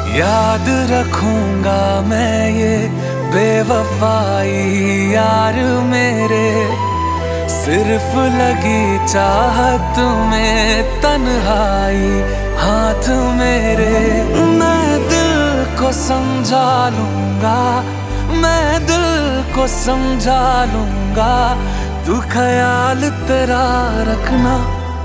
याद रखूंगा मैं ये बेवफाई यार मेरे, सिर्फ लगी चाहत में तन्हाई हाथ मेरे। मैं दिल को समझा लूंगा, मैं दिल को समझा लूंगा, तू ख्याल तेरा रखना।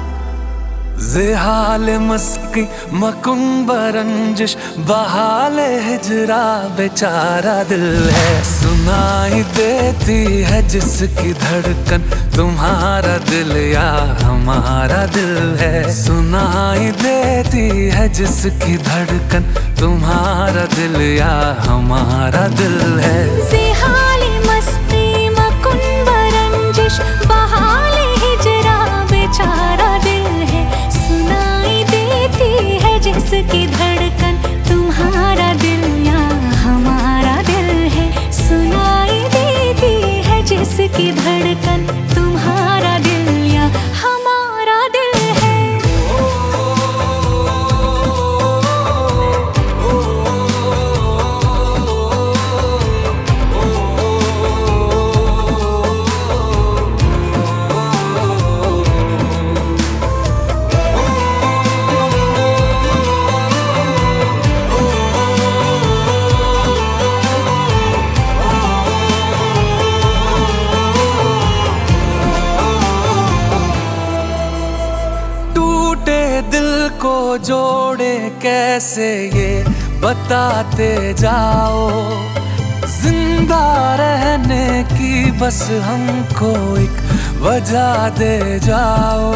ज़ेहाल मस्की मकुंब रंजिश बहाल हिजरा बेचारा दिल है। सुनाई देती है जिसकी धड़कन तुम्हारा दिल या हमारा दिल है। सुनाई देती है जिसकी धड़कन तुम्हारा दिल या हमारा दिल है। ज़ेहाल मस्ती मकुंब रंजिश बहाल हिजरा बेचारा दिल है। सुनाई देती है जिसकी धड़कन तुम्हारा दिल या हमारा दिल है। सुनाई देती है जिसकी धड़कन तुम्हारा दिल या हमारा दिल है। दिल को जोड़े कैसे ये बताते जाओ, जिंदा रहने की बस हमको एक वजह दे जाओ।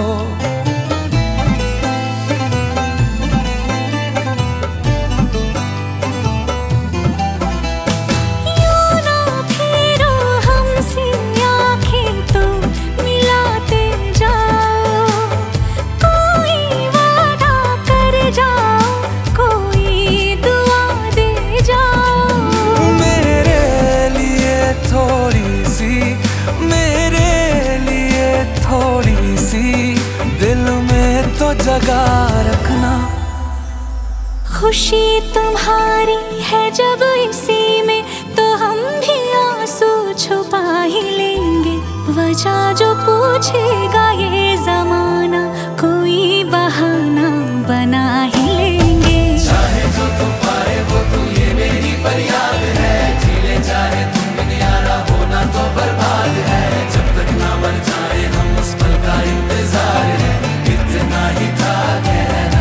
दिल में तो जगह रखना। खुशी तुम्हारी है जब इसी में, तो हम भी आंसू छुपा ही लेंगे। वजह जो पूछेगा ये जमाना, कोई बहाना बना ही लेंगे। चाहे जो तू पाए वो तू, ये मेरी फरियाद है। जीले चाहे तुम बिन यारा, होना तो बर्बाद है। जब तक ना मर जाए हम उस पल का इंतजार है, इतना ही था कहना।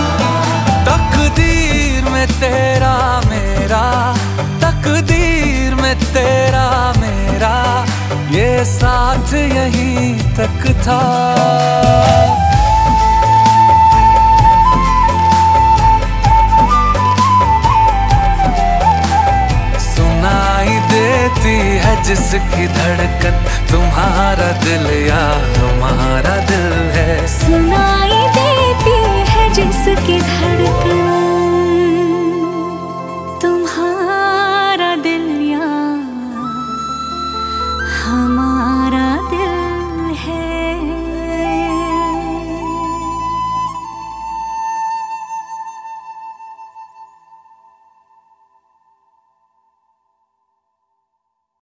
तकदीर में तेरा मेरा, तकदीर में तेरा मेरा, ये साथ यहीं तक था। सुनाई देती है जिसकी धड़कन तुम्हारा दिल या हमारा दिल है। सुनाई देती है जिसकी धड़कन